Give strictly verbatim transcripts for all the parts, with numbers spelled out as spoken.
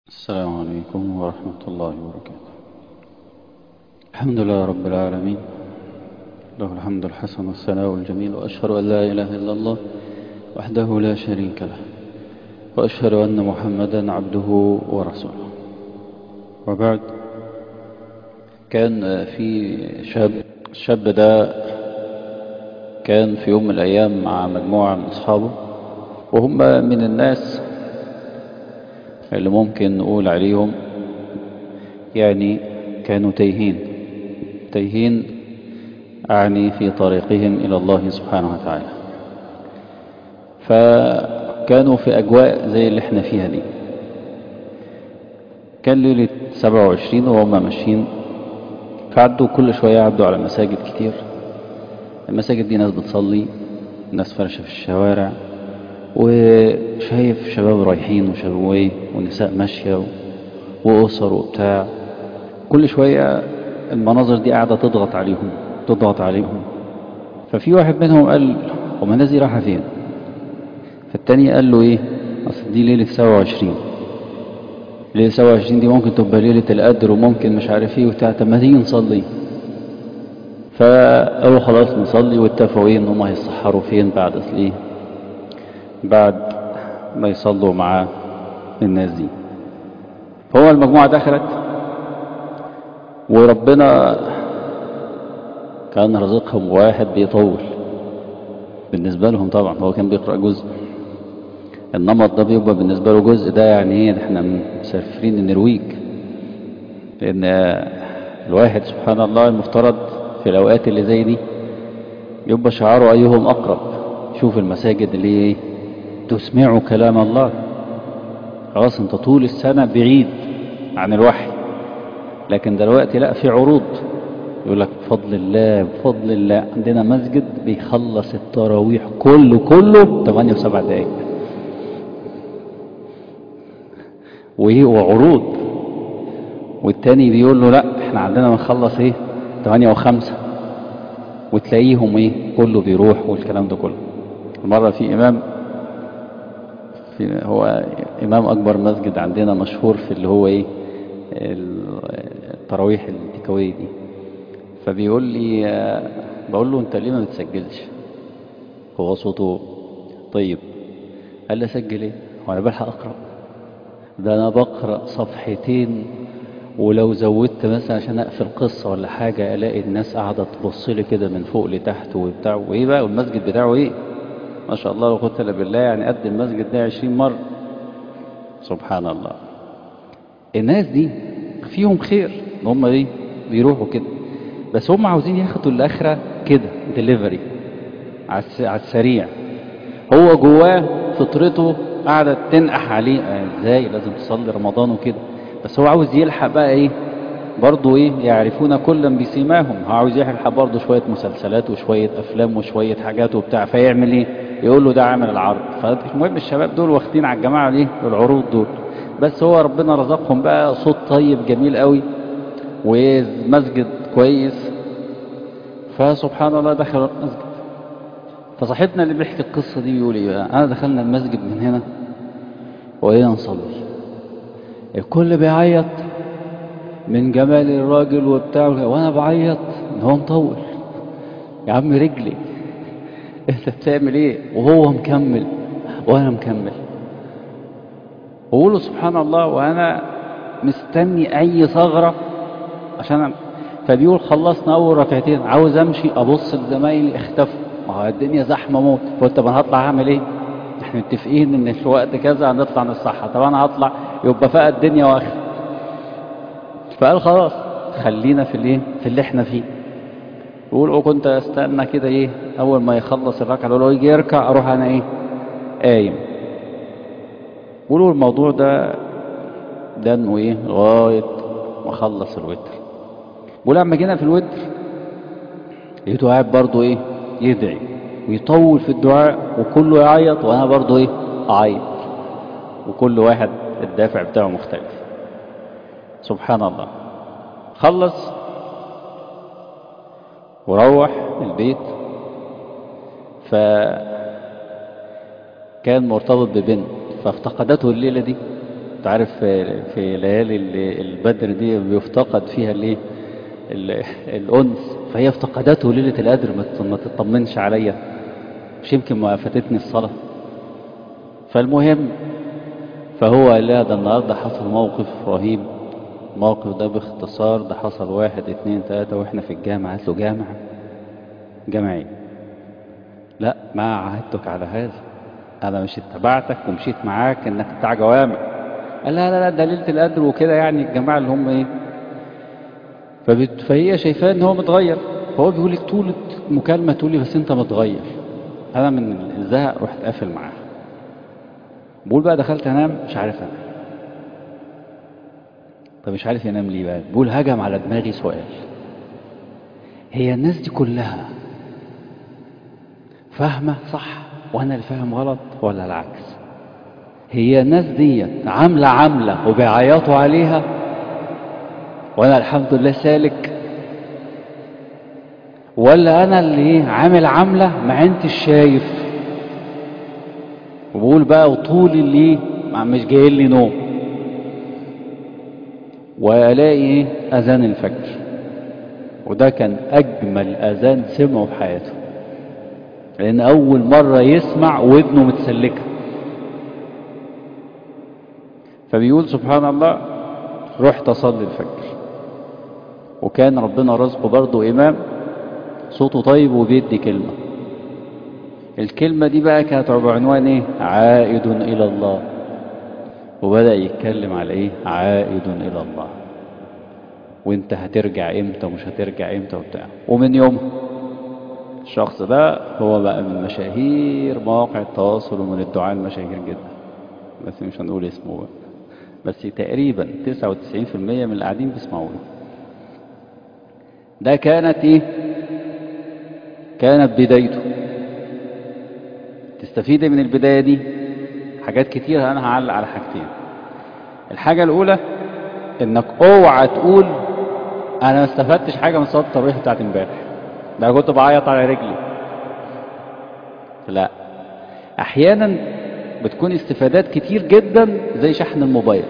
السلام عليكم ورحمة الله وبركاته. الحمد لله رب العالمين، له الحمد الحسن والثناء الجميل، وأشهد أن لا إله إلا الله وحده لا شريك له، وأشهد أن محمدا عبده ورسوله. وبعد، كان في شاب الشاب ده كان في يوم من الأيام مع مجموعة من أصحابه، وهم من الناس اللي ممكن نقول عليهم يعني كانوا تايهين تايهين أعني في طريقهم إلى الله سبحانه وتعالى. فكانوا في أجواء زي اللي احنا فيها دي. كان ليلة سبعة وعشرين وهم ماشيين، فعدوا كل شوية يعدوا على مساجد كتير. المساجد دي ناس بتصلي، ناس فرشة في الشوارع، وشايف شباب رايحين وشباب ونساء ماشية وأسر وبتاع. كل شوية المناظر دي قاعدة تضغط عليهم تضغط عليهم ففي واحد منهم قال: وما الناس دي رايحة فين؟ فالتاني قال له: ايه، اصل دي ليلة سبعة وعشرين. ليلة سبعة وعشرين دي ممكن تبقى ليلة القدر، وممكن مش عارف ايه وبتاع، طب ما تيجي نصلي. فقالوا خلاص نصلي، واتفقوا ايه ان هم هيسحروا فين بعد ايه بعد ما يصلوا مع الناس دي. فهو المجموعة دخلت، وربنا كان رزقهم واحد بيطول بالنسبة لهم. طبعا هو كان بيقرأ جزء، النمط ده بيبقى بالنسبة له جزء، ده يعني ايه، احنا مسافرين النرويج. لأن الواحد سبحان الله المفترض في الأوقات اللي زي دي يبقى شعاره أيهم أقرب. شوف المساجد اللي ايه تسمعوا كلام الله، خلاص انت طول السنة بعيد عن الوحي، لكن دلوقتي لا، في عروض. يقول لك بفضل الله بفضل الله عندنا مسجد بيخلص التراويح كله كله ثمانية وسبع دقايق، وايه وعروض. والتاني بيقول له: لا احنا عندنا بنخلص ايه ثمانية وخمسة، وتلاقيهم ايه كله بيروح والكلام ده كله. المرة في امام في هو امام اكبر مسجد عندنا مشهور في اللي هو ايه التراويح التكوية دي، فبيقول لي بقول له: انت ليه ما بتسجلش؟ هو صوته طيب. قال لي: اسجل ايه، هو انا بلحق اقرا؟ ده انا بقرا صفحتين، ولو زودت مثلا عشان اقفل قصه ولا حاجه الاقي الناس قاعده تبص لي كده من فوق لتحت وبتاع. وايه بقى، والمسجد بتاعه ايه ما شاء الله لا قوه الا بالله، يعني قد المسجد ده عشرين مره. سبحان الله. الناس دي فيهم خير ان هم ايه بيروحوا كده، بس هم عاوزين ياخدوا الاخره كده ديليفري على السريع. هو جواه فطرته قاعده تنقح عليه: ازاي لازم تصلي رمضان وكده، بس هو عاوز يلحق بقى ايه برضه ايه يعرفون كلا بسيماهم. هو عاوز يلحق برضه شويه مسلسلات وشويه افلام وشويه حاجات وبتاع، فيعمل ايه، يقول له ده عامل العرض. فالمهم الشباب دول واخدين على الجماعه دي العروض دول، بس هو ربنا رزقهم بقى صوت طيب جميل قوي ومسجد كويس. فسبحان الله دخلوا المسجد. فصاحبنا اللي بيحكي القصه دي بيقول ايه: انا دخلنا المسجد من هنا وإيه نصلي، الكل بيعيط من جمال الراجل وبتاع، وانا بعيط ان هو مطول. يا عم رجلي انت بتعمل ايه؟ وهو مكمل وانا مكمل. وقوله سبحان الله وانا مستني اي ثغرة عشان أعمل. فبيقول خلصنا اول ركعتين، عاوز امشي ابص لزمايلي اختفوا، ما هو الدنيا زحمه موت. فقلت طب انا هطلع اعمل ايه؟ احنا متفقين ان في وقت كذا هنطلع نصحى، طب انا هطلع يبقى فيها الدنيا واخر. فقال خلاص خلينا في الايه في اللي احنا فيه. يقول كنت استنى كده ايه اول ما يخلص الركعه الاولى يجي يركع اروح انا ايه قايم. يقولوا الموضوع ده ده انه ايه لغايه ما خلص الوتر. بيقول لما جينا في الوتر لقيته قاعد برضه ايه يدعي ويطول في الدعاء وكله يعيط، وانا برضه ايه اعيط، وكل واحد الدافع بتاعه مختلف. سبحان الله. خلص وروح البيت، فكان مرتبط ببنت فافتقدته الليلة دي، تعرف في, في ليالي البدر دي بيفتقد فيها الايه الأنس، فهي افتقدته ليلة القدر، ما تطمنش عليا، مش يمكن ما فاتتني الصلاة. فالمهم فهو لا، ده النهاردة حصل موقف رهيب. الموقف ده باختصار ده حصل واحد اتنين تلاتة واحنا في الجامعة. قالت له جامع؟ جامعي؟ لا، ما عهدتك على هذا، انا مش اتبعتك ومشيت معاك انك بتاع جوامع. قال لا لا لا، ده ليلة القدر وكده، يعني الجماعة اللي هم ايه. فبت... فهي شايفاه ان هو متغير، فهو بيقول لك طول المكالمة تقول لي بس انت متغير. انا من الزهق رحت قافل معاها. بقول بقى دخلت انام مش عارف انام. طب مش عارف ينام ليه بقى؟ بقول هجم على دماغي سؤال، هي الناس دي كلها فاهمة صح وانا اللي فاهم غلط ولا العكس؟ هي الناس دي عاملة عاملة وبيعيطوا عليها وانا الحمد لله سالك، ولا انا اللي عامل عاملة ما انتش شايف؟ وبقول بقى وطول اللي مش جاي لي نوم، والاقي ايه اذان الفجر، وده كان اجمل اذان سمعه في حياته، لان اول مرة يسمع ودنه متسلكة. فبيقول سبحان الله رحت اصلي الفجر، وكان ربنا رزقه برضه امام صوته طيب وبيدي كلمة. الكلمة دي بقى كانت بعنوان ايه؟ عائد الى الله. وبدأ يتكلم على ايه؟ عائد الى الله، وانت هترجع امتى ومش هترجع امتى وبتاع. ومن يومها الشخص ده هو بقى من مشاهير مواقع التواصل ومن الدعاء المشاهير جدا، بس مش هنقول اسمه بقى، بس تقريبا تسعة وتسعين في المية من القاعدين بيسمعوه. ده كانت ايه؟ كانت بدايته. تستفيد من البداية دي حاجات كتير، انا هعلق على حاجتين. الحاجة الاولى انك اوعى تقول انا ما استفدتش حاجة من صلاة التراويح بتاعت امبارح، ده انا كنت بعيط على رجلي. لا، احيانا بتكون استفادات كتير جدا زي شحن الموبايل.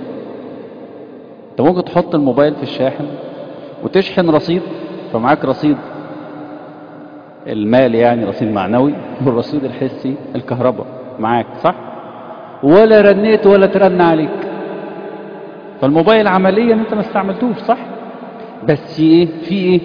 انت ممكن تحط الموبايل في الشاحن وتشحن رصيد، فمعاك رصيد المال يعني رصيد معنوي، والرصيد الحسي الكهرباء معاك صح، ولا رنيت ولا ترن عليك. فالموبايل عمليا انت ما استعملتوش صح، بس ايه في ايه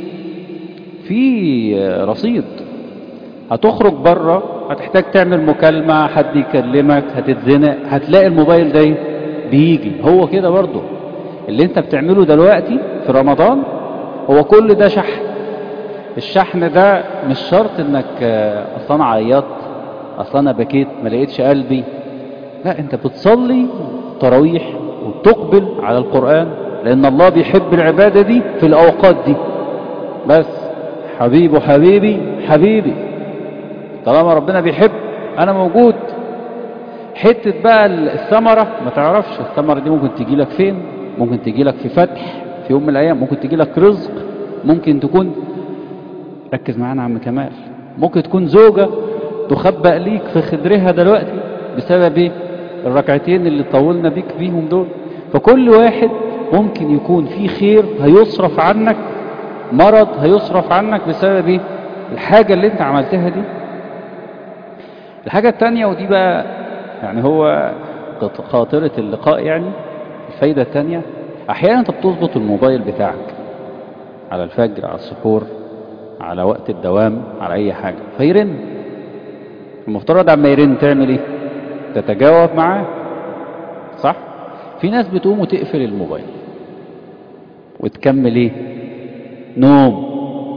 في رصيد. هتخرج بره هتحتاج تعمل مكالمة، حد يكلمك، هتتزنق، هتلاقي الموبايل ده بيجي. هو كده برضه اللي انت بتعمله دلوقتي في رمضان هو كل ده شحن. الشحن ده مش شرط انك اصلا انا عيطت، اصلا انا بكيت ما لقيتش قلبي، لا، انت بتصلي تراويح وتقبل على القرآن، لان الله بيحب العبادة دي في الاوقات دي. بس حبيبه حبيبي حبيبي، طالما ربنا بيحب انا موجود. حتة بقى الثمرة ما تعرفش الثمرة دي ممكن تجي لك فين، ممكن تجي لك في فتح في يوم من الايام، ممكن تجي لك رزق، ممكن تكون، ركز معانا عم كمال، ممكن تكون زوجة تخبأ ليك في خدرها دلوقتي بسبب ايه؟ الركعتين اللي طولنا بيك بيهم دول. فكل واحد ممكن يكون في خير هيصرف عنك، مرض هيصرف عنك بسبب ايه؟ الحاجة اللي انت عملتها دي. الحاجة التانية ودي بقى يعني هو خاطرة اللقاء، يعني الفايدة التانية، احيانا انت بتظبط الموبايل بتاعك على الفجر، على السحور، على وقت الدوام، على اي حاجة، فيرن. المفترض عما يرن تعمل ايه؟ تتجاوب معاه صح. في ناس بتقوم وتقفل الموبايل وتكمل ايه؟ نوم.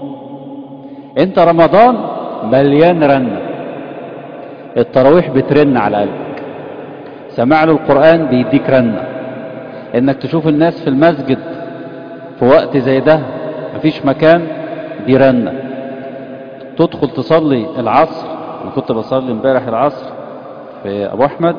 انت رمضان مليان رنة، التراويح بترن على قلبك، سماع له القرآن بيديك رنة، انك تشوف الناس في المسجد في وقت زي ده مفيش مكان، دي رنة. تدخل تصلي العصر، انا كنت بصلي امبارح العصر في ابو احمد،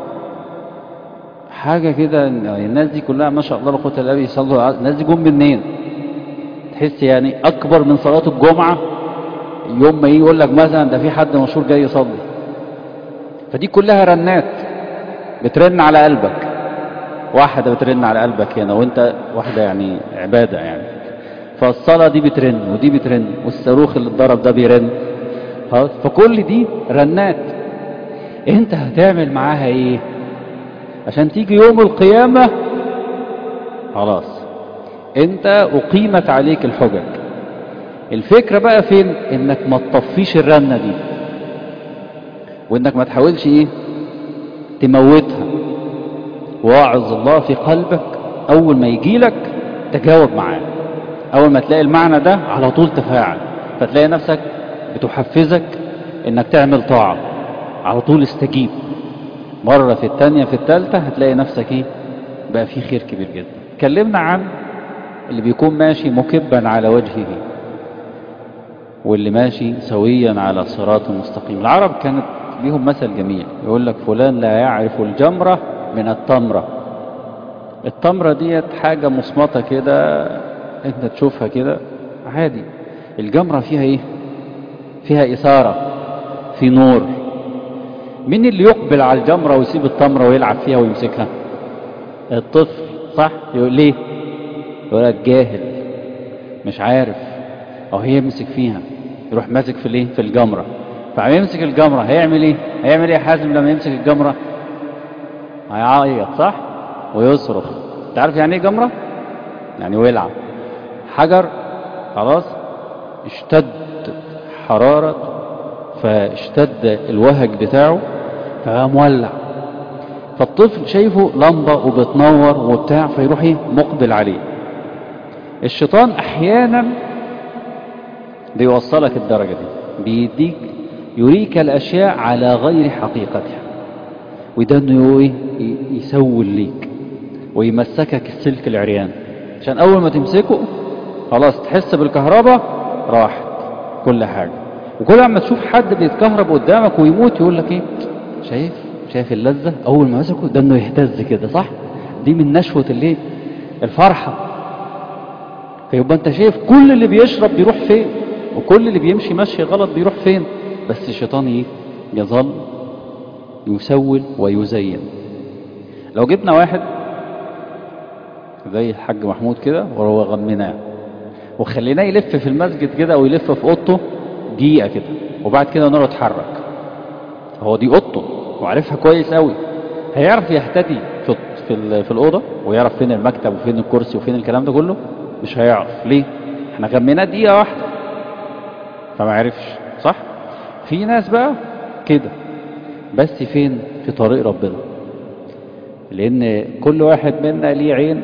حاجة كده الناس دي كلها ما شاء الله لا قوة الا بالله يصلوا. الناس دي جم منين؟ تحس يعني اكبر من صلاة الجمعة. يوم ما يجي يقول لك مثلا ده في حد مشهور جاي يصلي، فدي كلها رنات بترن على قلبك. واحدة بترن على قلبك هنا، وانت واحدة يعني عبادة يعني، فالصلاة دي بترن ودي بترن، والصاروخ اللي اتضرب ده بيرن، فكل دي رنات. انت هتعمل معاها ايه عشان تيجي يوم القيامة خلاص انت اقيمت عليك الحجج؟ الفكرة بقى فين؟ انك ما تطفيش الرنة دي، وانك ما تحاولش ايه تموتها. واعظ الله في قلبك، اول ما يجيلك تجاوب معاه، اول ما تلاقي المعنى ده على طول تفاعل، فتلاقي نفسك بتحفزك انك تعمل طاعة على طول. استجيب مرة في الثانية في الثالثة، هتلاقي نفسك ايه بقى في خير كبير جدا. اتكلمنا عن اللي بيكون ماشي مكبا على وجهه، واللي ماشي سويا على صراط مستقيم. العرب كانت ليهم مثل جميل، يقول لك فلان لا يعرف الجمرة من التمرة. التمرة ديت حاجة مصمتة كده، انت تشوفها كده عادي. الجمرة فيها ايه؟ فيها إثارة، في نور. مين اللي يقبل على الجمرة ويسيب التمرة ويلعب فيها ويمسكها؟ الطفل، صح؟ يقول ليه؟ يقول لك جاهل مش عارف، او هي يمسك فيها، يروح ماسك في الايه؟ في الجمرة. فعم يمسك الجمرة هيعمل ايه؟ هيعمل ايه يا حازم لما يمسك الجمرة؟ هيعيط، صح؟ ويصرخ. انت عارف يعني ايه جمرة؟ يعني ولع حجر، خلاص اشتد حرارة، فاشتد الوهج بتاعه فقام مولع. فالطفل شايفه لمبة وبتنور وبتاع، فيروح ايه مقبل عليه. الشيطان احيانا بيوصلك الدرجة دي، بيديك يريك الاشياء على غير حقيقتها، وده انه ايه يسول ليك ويمسكك السلك العريان، عشان اول ما تمسكه خلاص تحس بالكهرباء راحت كل حاجة. وكل ما تشوف حد بيتكهرب قدامك ويموت يقول لك ايه؟ شايف شايف اللذة اول ما مسكه ده انه يهتز كده، صح؟ دي من نشوة الليل الفرحة. فيبقى انت شايف كل اللي بيشرب بيروح فين، وكل اللي بيمشي مشي غلط بيروح فين، بس الشيطان ايه؟ يظل يسول ويزين. لو جبنا واحد زي الحاج محمود كده وهو غمناه وخليناه يلف في المسجد كده او يلف في اوضته دقيقة كده، وبعد كده نقعد يتحرك، هو دي اوضته وعارفها كويس قوي، هيعرف يهتدي في في, في الاوضه ويعرف فين المكتب وفين الكرسي وفين الكلام ده كله؟ مش هيعرف. ليه؟ احنا غميناه دقيقة واحدة فما عرفش، صح؟ في ناس بقى كده، بس فين؟ في طريق ربنا. لان كل واحد منا ليه عين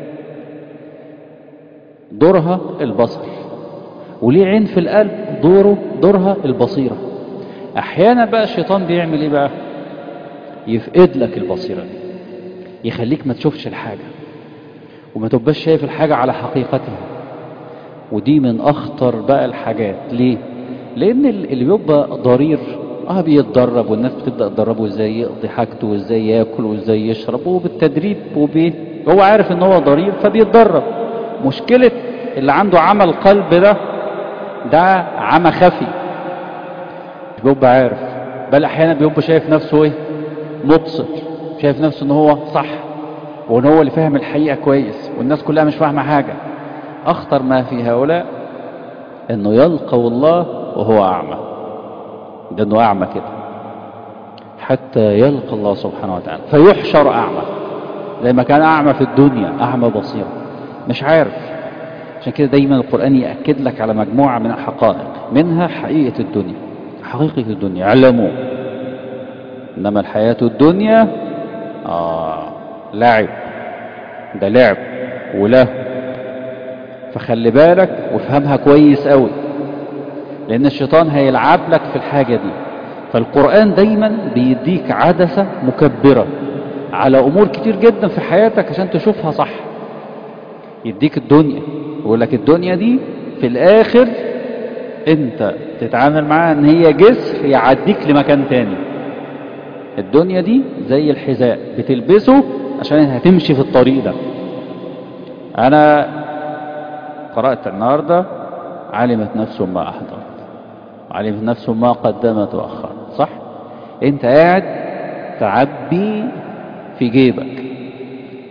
دورها البصر، وليه عين في القلب دوره دورها البصيرة. احيانا بقى الشيطان بيعمل ايه بقى؟ يفقد لك البصيرة دي، يخليك ما تشوفش الحاجة وما تبقاش شايف الحاجة على حقيقتها. ودي من اخطر بقى الحاجات. ليه؟ لان اللي بيبقى ضرير اه بيتدرب، والناس بتبدأ تدربه ازاي يقضي حاجته وازاي ياكل وازاي يشرب، وبالتدريب وبيه هو عارف ان هو ضرير فبيتدرب. مشكلة اللي عنده عمى القلب ده، ده عمى خفي، مش بيبقى عارف، بل احيانا بيبقى شايف نفسه ايه؟ مبصر، شايف نفسه ان هو صح وان هو اللي فاهم الحقيقة كويس والناس كلها مش فاهمة حاجة. اخطر ما في هؤلاء انه يلقوا الله وهو اعمى، ده انه اعمى كده حتى يلقى الله سبحانه وتعالى فيحشر اعمى، زي ما كان اعمى في الدنيا اعمى بصيرة مش عارف. عشان كده دايما القرآن يأكد لك على مجموعة من الحقائق، منها حقيقة الدنيا. حقيقة الدنيا علموا انما الحياة الدنيا آه لعب، ده لعب وله. فخلي بالك وافهمها كويس قوي، لان الشيطان هيلعب لك في الحاجة دي. فالقرآن دايما بيديك عدسة مكبرة على امور كتير جدا في حياتك عشان تشوفها صح. يديك الدنيا ويقول لك الدنيا دي في الاخر انت تتعامل معاها ان هي جسر يعديك لمكان تاني. الدنيا دي زي الحذاء بتلبسه عشان هتمشي في الطريق ده. انا قرأت النهاردة علمت نفس ما احضرت، علمت نفس ما قدمت واخرت، صح؟ انت قاعد تعبي في جيبك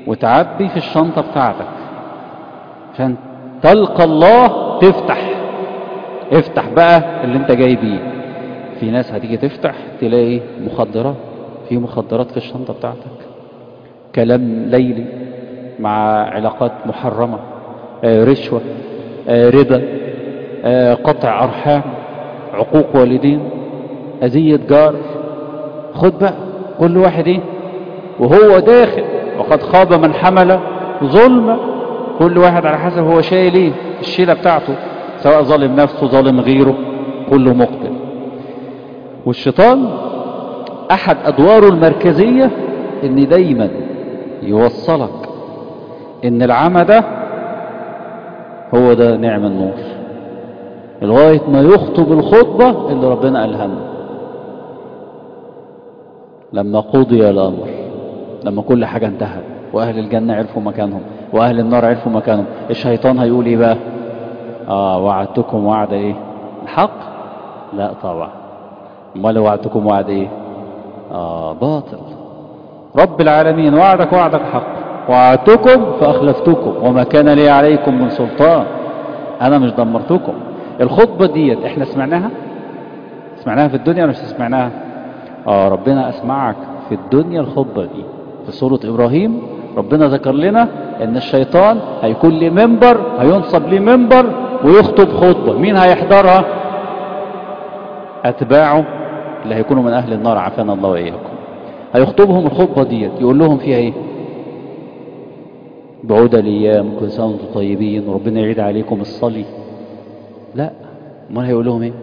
وتعبي في الشنطة بتاعتك عشان تلقى الله. تفتح افتح بقى اللي انت جاي بيه. في ناس هتيجي تفتح تلاقي مخدرات، في مخدرات في الشنطة بتاعتك، كلام ليلي مع علاقات محرمة، آه رشوة، آه ربا، آه قطع أرحام، عقوق والدين، أذية جار. خد بقى كل واحد ايه وهو داخل، وقد خاب من حمل ظلم. كل واحد على حسب هو شايل ايه الشيلة بتاعته، سواء ظالم نفسه ظالم غيره، كله مقتل. والشيطان احد ادواره المركزية ان دايما يوصلك ان العمى ده هو ده نعم النور، لغاية ما يخطب الخطبة اللي ربنا قالها لنا لما قضي الامر، لما كل حاجة انتهت واهل الجنة عرفوا مكانهم واهل النار عرفوا مكانهم. الشيطان هيقول ايه بقى؟ اه وعدتكم وعد ايه الحق؟ لا طبعا. امال وعدتكم وعد ايه؟ اه باطل. رب العالمين وعدك وعدك حق، وعدتكم فاخلفتكم وما كان لي عليكم من سلطان، انا مش دمرتكم. الخطبة ديت احنا سمعناها سمعناها في الدنيا مش سمعناها؟ اه ربنا اسمعك في الدنيا الخطبة دي. في سورة ابراهيم ربنا ذكر لنا ان الشيطان هيكون ليه منبر، هينصب ليه منبر ويخطب خطبة. مين هيحضرها؟ اتباعه اللي هيكونوا من اهل النار، عافانا الله واياكم. هيخطبهم الخطبة ديت يقول لهم فيها ايه؟ بعود الايام كل سنة وانتم طيبين وربنا يعيد عليكم الصلي. لا، امال هيقول لهم ايه؟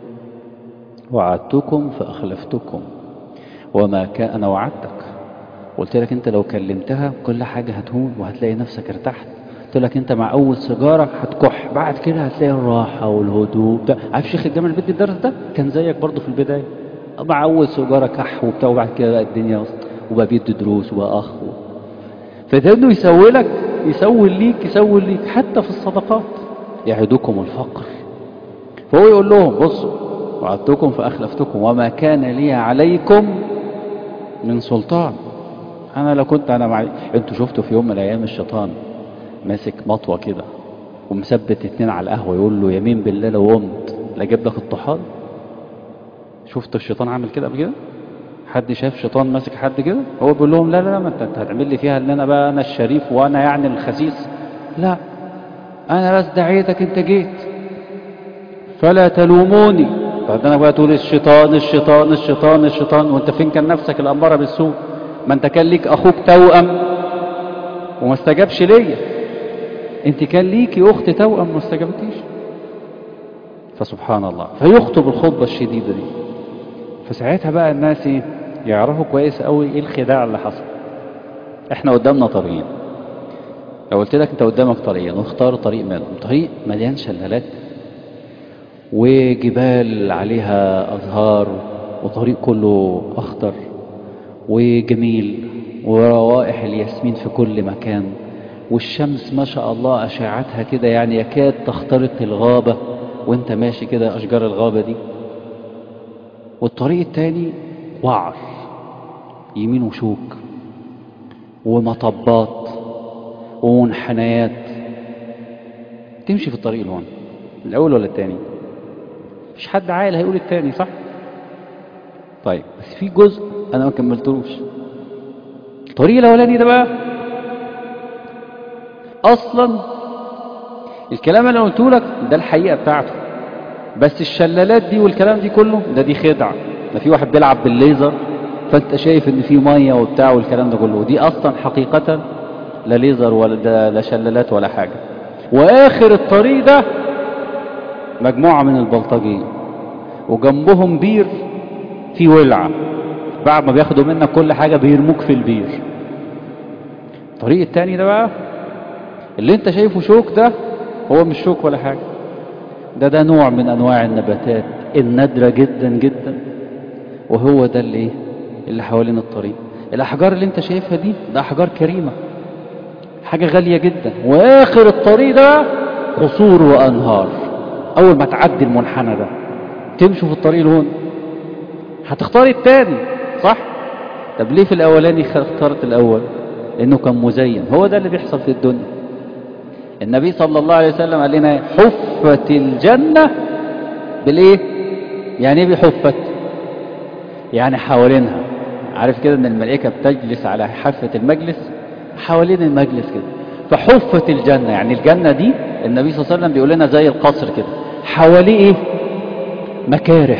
وعدتكم فاخلفتكم وما كان. انا وعدتك، قلت لك انت لو كلمتها كل حاجة هتهون وهتلاقي نفسك ارتحت. قلت لك انت مع اول سيجارة هتكح، بعد كده هتلاقي الراحة والهدوء. عارف شيخ الجامع اللي بيدي الدرس ده كان زيك برضه في البداية، مع اول سيجارة كح وبتاع، وبعد كده بقى الدنيا وبقى بيدي دروس وبقى اخ. فده يسوي لك يسوي ليك يسوي ليك حتى في الصدقات. يعدكم الفقر، فهو يقول لهم بصوا وعدتكم فاخلفتكم وما كان لي عليكم من سلطان. انا لو كنت انا معي. انتوا شفتوا في يوم من الايام الشيطان ماسك مطوه كده ومثبت اتنين على القهوه يقول له يمين بالله لو قمت لا اجيب لك الطحال؟ شفت الشيطان عامل كده قبل كده؟ حد شاف شيطان ماسك حد كده؟ هو بيقول لهم لا لا لا، ما انت هتعمل لي فيها ان انا بقى انا الشريف وانا يعني الخسيس. لا، انا بس دعيتك انت جيت فلا تلوموني. بعد انا بقى تقول الشيطان الشيطان الشيطان الشيطان، وانت فين كان نفسك الاماره بالسوء؟ ما انت كان ليك اخوك توأم وما استجابش ليا، انت كان ليكي اخت توأم وما استجابتيش. فسبحان الله، فيخطب الخطبه الشديده دي. فساعتها بقى الناس ايه يعرفوا كويس قوي ايه الخداع اللي حصل. احنا قدامنا طريقين. لو قلت لك انت قدامك طريقين واختار طريق منهم، طريق مليان شلالات وجبال عليها ازهار وطريق كله اخضر وجميل وروائح الياسمين في كل مكان، والشمس ما شاء الله اشعتها كده يعني يكاد تخترق الغابة وانت ماشي كده اشجار الغابة دي. والطريق التاني وعر يمين وشوك ومطبات ومنحنيات. تمشي في الطريق الهون الاول ولا التاني؟ مفيش حد عاقل هيقول التاني صح؟ طيب بس في جزء انا ما كملتلوش. الطريق الاولاني ده بقى اصلا الكلام اللي قلته لك ده الحقيقه بتاعته، بس الشلالات دي والكلام دي كله ده دي خدعه. ده في واحد بيلعب بالليزر فانت شايف ان في ميه وبتاع والكلام ده كله، ودي اصلا حقيقه لا ليزر ولا ده لا شلالات ولا حاجه. واخر الطريق ده مجموعه من البلطجيه وجنبهم بير في ولعه، بعد ما بياخدوا منك كل حاجه بيرموك في البير. الطريق التاني ده بقى اللي انت شايفه شوك ده هو مش شوك ولا حاجه، ده ده نوع من انواع النباتات النادره جدا جدا، وهو ده اللي ايه اللي حوالين الطريق. الاحجار اللي انت شايفها دي ده احجار كريمه، حاجه غاليه جدا. واخر الطريق ده قصور وانهار. اول ما تعدي المنحنى ده تمشوا في الطريق الهون هتختار التاني صح؟ طب ليه في الاولاني اخترت الاول؟ لأنه كان مزين. هو ده اللي بيحصل في الدنيا. النبي صلى الله عليه وسلم قال لنا حفت الجنة بالإيه؟ يعني إيه بحفت؟ يعني حوالينها. عارف كده إن الملائكة بتجلس على حافة المجلس، حوالين المجلس كده. فحفت الجنة، يعني الجنة دي النبي صلى الله عليه وسلم بيقول لنا زي القصر كده، حواليه إيه؟ مكاره.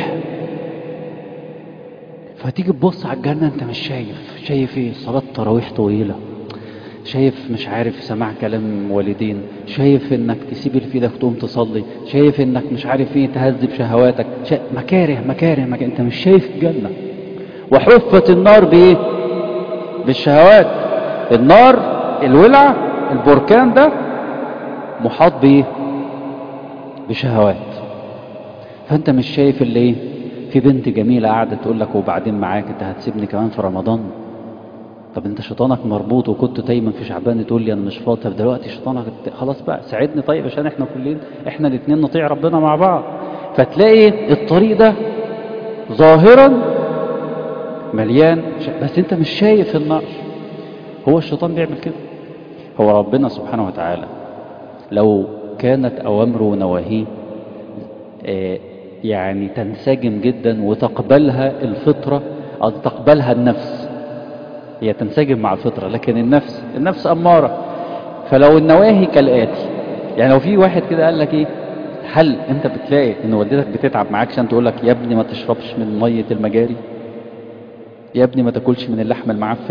فتيجي تبص على الجنة انت مش شايف شايف ايه؟ صلاة تراويح طويلة، شايف مش عارف سماع كلام والدين، شايف انك تسيب اللي في ايدك تقوم تصلي، شايف انك مش عارف ايه تهذب شهواتك، شا... مكاره مكاره مكاره، انت مش شايف الجنة. وحفت النار بايه؟ بالشهوات. النار الولع البركان ده محاط بايه؟ بشهوات. فانت مش شايف اللي ايه؟ في بنت جميلة قاعدة تقول لك وبعدين معاك انت هتسيبني كمان في رمضان؟ طب انت شيطانك مربوط وكنت دايما في شعبان تقول لي انا مش فاضي، طب دلوقتي شيطانك خلاص بقى ساعدني طيب عشان احنا كلنا احنا الاثنين نطيع ربنا مع بعض. فتلاقي الطريق ده ظاهرا مليان بس انت مش شايف النار. هو الشيطان بيعمل كده. هو ربنا سبحانه وتعالى لو كانت اوامره ونواهيه اه يعني تنسجم جدا وتقبلها الفطرة او تقبلها النفس، هي تنسجم مع الفطرة، لكن النفس النفس أمارة. فلو النواهي كالآتي، يعني لو في واحد كده قال لك ايه، هل انت بتلاقي ان والدتك بتتعب معاك عشان تقول لك يا ابني ما تشربش من مية المجاري، يا ابني ما تاكلش من اللحم المعفن؟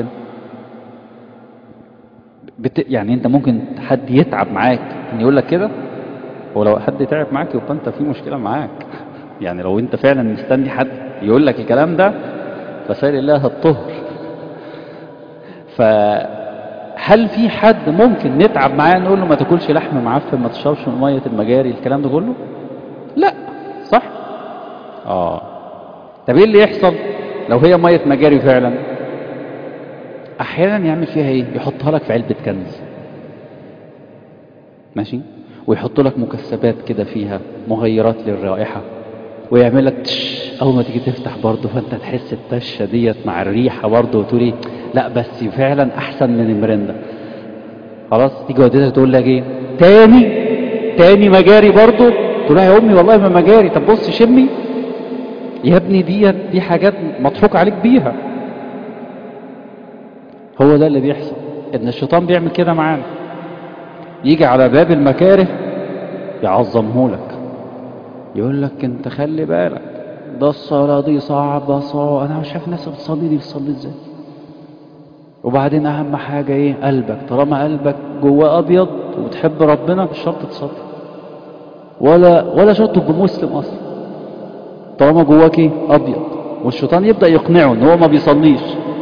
بت... يعني انت ممكن حد يتعب معاك ان يقول لك كده؟ ولو حد تعب معاك يبقى انت في مشكلة معاك. يعني لو انت فعلا مستني حد يقول لك الكلام ده فسأل الله الطهر. فهل في حد ممكن نتعب معاه نقول له ما تاكلش لحم معفن، ما تشربش من ميه المجاري، الكلام ده كله؟ لا، صح؟ اه. طب ايه اللي يحصل لو هي ميه مجاري فعلا؟ احيانا يعمل فيها ايه؟ يحطها لك في علبه كنز، ماشي، ويحط لك مكسبات كده فيها مغيرات للرائحه، ويعمل لك تش، اول ما تيجي تفتح برضه فانت تحس التشه ديت مع الريحه برضه وتقول ايه، لا بس فعلا احسن من المرندا. خلاص تيجي والدتك تقول لك ايه تاني تاني مجاري برضه، تقول لها يا امي والله ما مجاري، طب بص شمي يا ابني، دي دي حاجات مضحوك عليك بيها. هو ده اللي بيحصل، ان الشيطان بيعمل كده معانا، يجي على باب المكاره يعظمه لك، يقول لك انت خلي بالك ده الصلاه دي صعبه صعبه، انا مش عارف الناس بتصلي دي بتصلي ازاي. وبعدين اهم حاجه ايه؟ قلبك. طالما قلبك جواه ابيض وتحب ربنا مش شرط تصلي، ولا ولا شرط تبقى مسلم اصلا، طالما جواك ايه؟ ابيض. والشيطان يبدا يقنعه ان هو ما بيصليش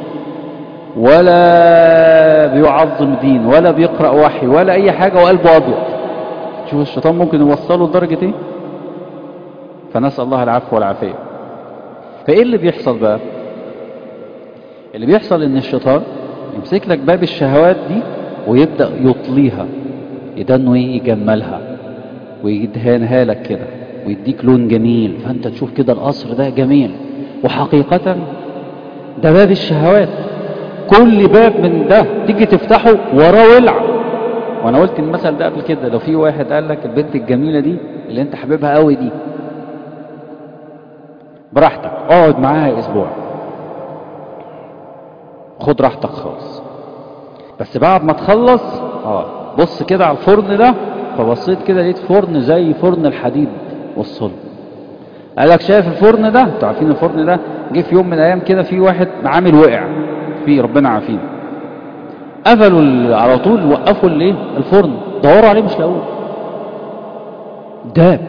ولا بيعظم دين ولا بيقرا وحي ولا اي حاجه وقلبه ابيض. شوف الشيطان ممكن يوصله لدرجه ايه. فنسال الله العفو والعافيه. فايه اللي بيحصل بقى؟ اللي بيحصل ان الشيطان يمسك لك باب الشهوات دي ويبدأ يطليها، يدنه ايه؟ يجملها ويدهنها لك كده ويديك لون جميل، فانت تشوف كده القصر ده جميل، وحقيقة ده باب الشهوات. كل باب من ده تيجي تفتحه وراه ولع. وانا قلت المثل ده قبل كده، لو في واحد قال لك البنت الجميلة دي اللي انت حبيبها قوي دي براحتك اقعد معاها اسبوع، خد راحتك خالص، بس بعد ما تخلص اه بص كده على الفرن ده. فبصيت كده لقيت فرن زي فرن الحديد والصلب. قال لك شايف الفرن ده؟ انتوا عارفين الفرن ده جه في يوم من الايام كده في واحد عامل وقع فيه، ربنا عافينا، قفلوا على طول، وقفوا الايه؟ الفرن، دوروا عليه مش لاقوه، داب.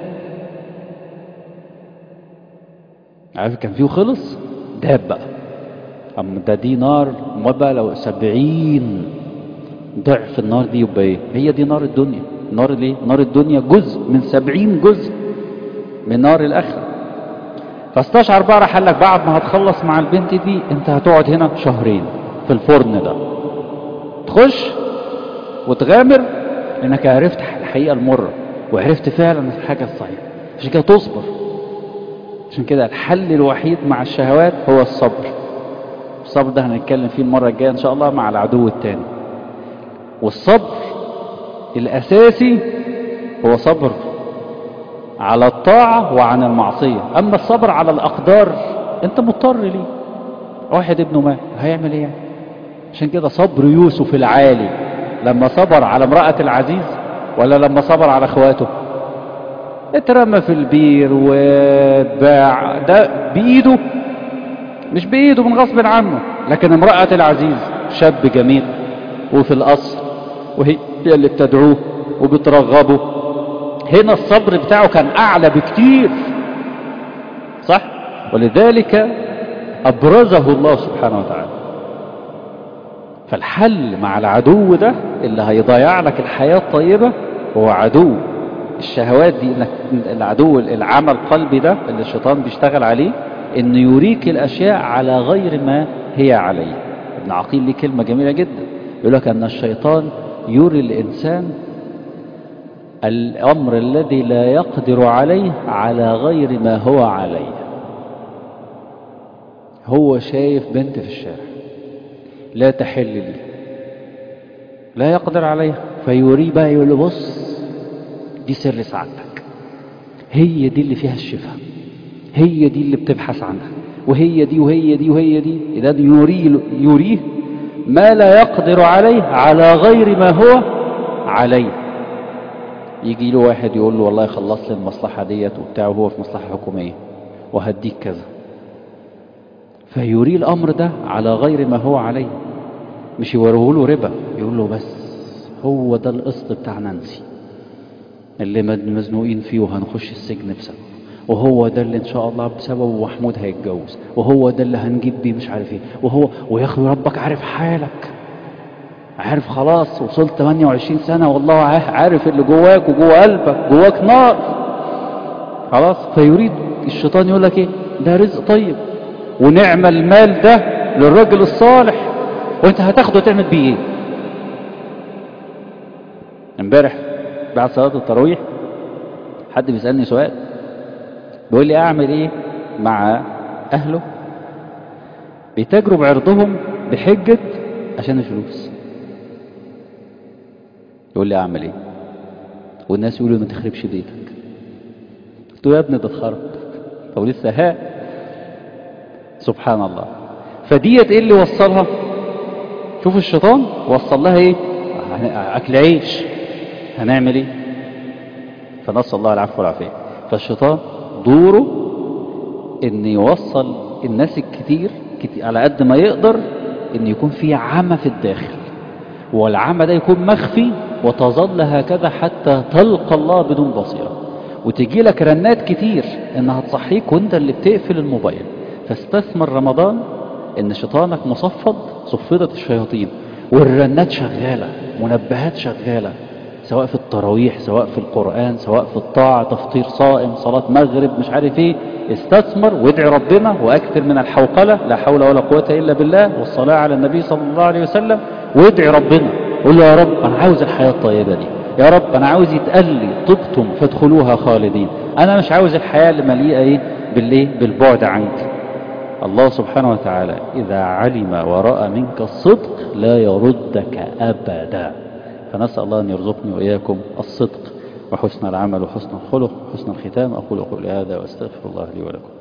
عارف كان فيه خلص داب بقى. اما ده دي نار، امال بقى لو سبعين ضعف النار دي يبقى ايه؟ هي دي نار الدنيا. نار ليه؟ نار الدنيا جزء من سبعين جزء من نار الاخره. فاستشعر بقى، راح قال لك بعد ما هتخلص مع البنت دي انت هتقعد هنا شهرين في الفرن ده، تخش وتغامر لانك عرفت الحقيقه المره وعرفت فعلا الحاجه الصحيحه، عشان كده تصبر. عشان كده الحل الوحيد مع الشهوات هو الصبر. الصبر ده هنتكلم فيه المرة الجاية إن شاء الله مع العدو التاني. والصبر الأساسي هو صبر على الطاعة وعن المعصية. أما الصبر على الأقدار أنت مضطر ليه. واحد ابنه مات هيعمل إيه يعني؟ عشان كده صبر يوسف العالي لما صبر على امرأة العزيز ولا لما صبر على اخواته؟ اترمى في البير واتباع ده بإيده، مش بإيده من غصب عنه. لكن امرأة العزيز شاب جميل وفي القصر وهي اللي بتدعوه وبترغبه، هنا الصبر بتاعه كان أعلى بكتير، صح؟ ولذلك أبرزه الله سبحانه وتعالى. فالحل مع العدو ده اللي هيضيع لك الحياة الطيبة هو عدو الشهوات دي، انك العدو العمى القلبي ده اللي الشيطان بيشتغل عليه، انه يريك الاشياء على غير ما هي عليه. ابن عقيل ليه كلمة جميلة جدا، يقول لك ان الشيطان يري الانسان الامر الذي لا يقدر عليه على غير ما هو عليه. هو شايف بنت في الشارع لا تحل لي، لا يقدر عليها، فيوريه بقى يقول له بص دي سر سعادتك، هي دي اللي فيها الشفاء، هي دي اللي بتبحث عنها، وهي دي وهي دي وهي دي. إذا يوريه, يوريه ما لا يقدر عليه على غير ما هو عليه. يجي له واحد يقول له والله خلص لي المصلحة ديت وبتاع، وهو في مصلحة حكومية وهديك كذا، فيوريه الأمر ده على غير ما هو عليه. مش يوريه له ربا، يقول له بس هو ده القسط بتاع نانسي اللي مزنوقين فيه وهنخش السجن بسببه، وهو ده اللي ان شاء الله بسببه محمود هيتجوز، وهو ده اللي هنجيب بيه مش عارف ايه، وهو ويا اخي ربك عارف حالك، عارف خلاص وصلت ثمانية وعشرين سنة والله عارف اللي جواك وجوا قلبك، جواك نار خلاص. فيريد الشيطان يقول لك ايه ده رزق طيب ونعم المال ده للرجل الصالح، وانت هتاخده تعمل بيه ايه؟ امبارح بعد صلاة التراويح حد بيسألني سؤال، بيقول لي اعمل ايه مع اهله بيتاجروا بعرضهم بحجة عشان الفلوس. يقول لي اعمل ايه؟ والناس يقولوا ما تخربش بيتك. قلت له يا ابني ده اتخرب، طب لسه ها. سبحان الله. فديت ايه اللي وصلها؟ شوف الشيطان وصل لها ايه؟ اكل عيش، هنعمل ايه؟ فنسأل الله العفو والعافية. فالشيطان دوره ان يوصل الناس الكتير كتير على قد ما يقدر ان يكون في عمى في الداخل، والعمى ده يكون مخفي وتظل هكذا حتى تلقى الله بدون بصيرة، وتجي لك رنات كتير انها تصحيك وانت اللي بتقفل الموبايل. فاستثمر رمضان ان شيطانك مصفد، صفدت الشياطين والرنات شغالة، منبهات شغالة، سواء في التراويح سواء في القرآن سواء في الطاعة، تفطير صائم، صلاة مغرب، مش عارف ايه. استثمر وادعي ربنا واكثر من الحوقلة، لا حول ولا قوة الا بالله، والصلاة على النبي صلى الله عليه وسلم، وادعي ربنا قول له يا رب انا عاوز الحياة الطيبة دي، يا رب انا عاوز يتقال لي طبتم فادخلوها خالدين، انا مش عاوز الحياة اللي مليئة ايه بالايه بالبعد عنك. الله سبحانه وتعالى إذا علم ورأى منك الصدق لا يردك أبدا. فنسأل الله أن يرزقني وإياكم الصدق وحسن العمل وحسن الخلق وحسن الختام. أقول قولي هذا وأستغفر الله لي ولكم.